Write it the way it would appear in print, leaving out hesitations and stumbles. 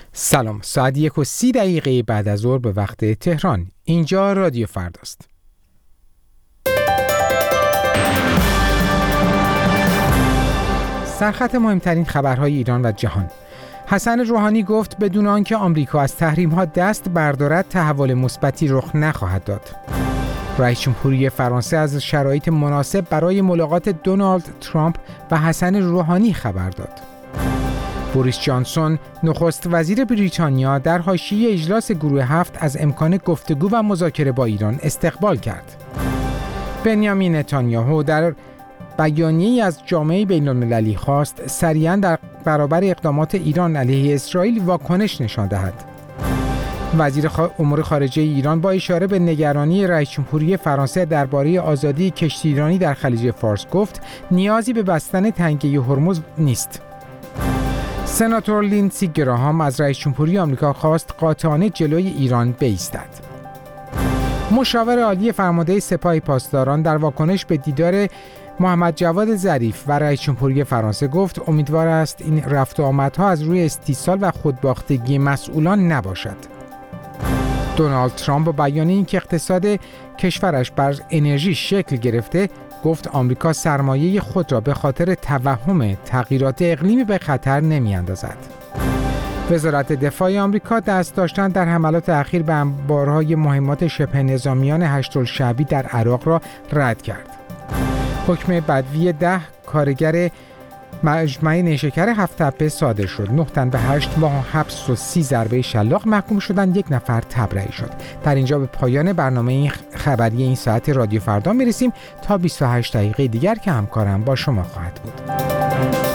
سلام، ساعت 1:30 بعد از ظهر به وقت تهران. اینجا رادیو فرداست. سرخط مهمترین خبرهای ایران و جهان. حسن روحانی گفت بدون آنکه آمریکا از تحریم‌ها دست بردارد تحول مثبتی رخ نخواهد داد. رئیس جمهوری فرانسه از شرایط مناسب برای ملاقات دونالد ترامپ و حسن روحانی خبر داد. بوریس جانسون نخست وزیر بریتانیا در حاشیه اجلاس گروه 7 از امکان گفتگو و مذاکره با ایران استقبال کرد. بنیامین نتانیاهو در بیانیه‌ای از جامعه بین‌المللی خواست سریعاً در برابر اقدامات ایران علیه اسرائیل واکنش نشان دهد. وزیر امور خارجه ایران با اشاره به نگرانی رئیس جمهوری فرانسه درباره آزادی کشتیرانی در خلیج فارس گفت نیازی به بستن تنگه هرمز نیست. سناتور لیندسی گراهام از رئیس جمهوری آمریکا خواست قاطعانه جلوی ایران بایستد. مشاور عالی فرمانده سپاه پاسداران در واکنش به دیدار محمد جواد ظریف و رئیس جمهوری فرانسه گفت امیدوار است این رفت و آمدها از روی استیصال و خودباختگی مسئولان نباشد. دونالد ترامپ با بیانیه‌ای که اقتصاد کشورش بر انرژی شکل گرفته گفت آمریکا سرمایه خود را به خاطر توهم تغییرات اقلیمی به خطر نمی‌اندازد. وزارت دفاع آمریکا دست داشتن در حملات اخیر به انبارهای مهمات شبه نظامیان هشت‌الشعبی در عراق را رد کرد. حکم بدوی 10 کارگر مجمع نیشکر 7 تپه صادر شد. 9 تن به 8 ماه حبس و 30 ضربه شلاق محکوم شدند. 1 نفر تبرئه شد. در اینجا به پایان برنامه خبری این ساعت رادیو فردا میرسیم تا 28 دقیقه دیگر که همکارم با شما خواهد بود.